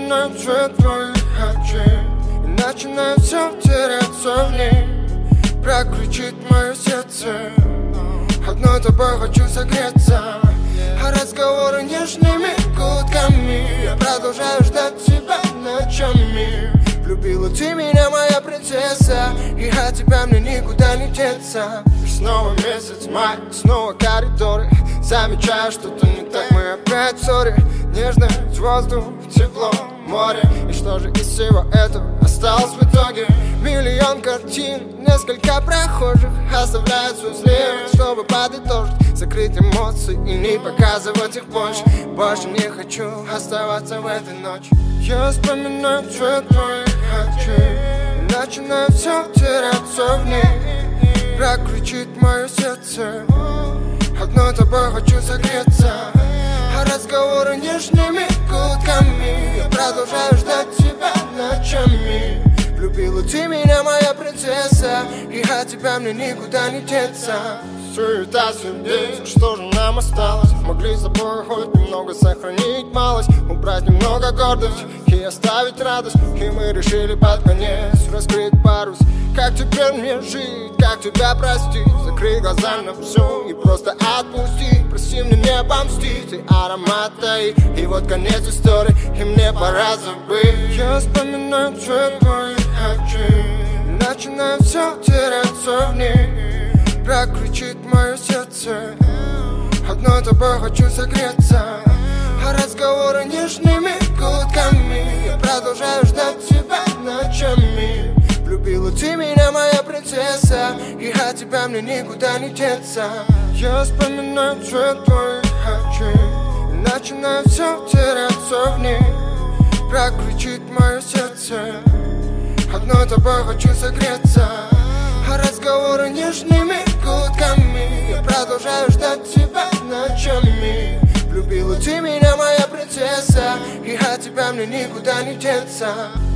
вспоминаю цвет твоих очей и начинаю все теряться в ней. Прокричит мое сердце, одной тобой хочу согреться. А разговоры нежными гудками я продолжаю ждать тебя ночами. Влюбила ты меня, моя принцесса, и от тебя мне никуда не деться. И снова месяц май, снова коридоры. Замечаю, что-то не так, мы опять в ссоре. Нежность, воздух, тепло, море. И что же из всего этого осталось в итоге? Миллион картин, несколько прохожих оставляют свой след, чтобы подытожить, закрыть эмоции и не показывать их больше. Больше не хочу оставаться в этой ночи. Я вспоминаю цвет твоих очей и начинаю все теряться в ней. Прокричит мое сердце, одной тобой хочу согреться. А разговоры нежными гудками я продолжаю ждать тебя ночами. Влюбила ты меня, моя принцесса, и от тебя мне никуда не деться. Суета сердец, что же нам осталось? Могли с собой хоть немного сохранить малость, убрать немного гордость и оставить радость. И мы решили под конец раскрыть парус. Как теперь мне жить, как тебя простить? Закрой глаза на все и просто отпусти. Прости мне, не помстить, и аромат таит. И вот конец истории, и мне пора забыть. Я вспоминаю цвет твоих очей и начинаю все теряться в ней. Прокричит мое сердце, одной тобой хочу согреться. А разговоры нежными гудками я продолжаю ждать тебя ночами. Влюбила ты меня, моя принцесса, и от тебя мне никуда не деться. Я вспоминаю цвет твоих очей и начинаю все теряться в ней. Прокричит мое сердце, одной тобой хочу согреться. А разговоры нежными гудками я продолжаю ждать тебя ночами. Влюбила ты меня, моя принцесса, и от тебя мне никуда не деться.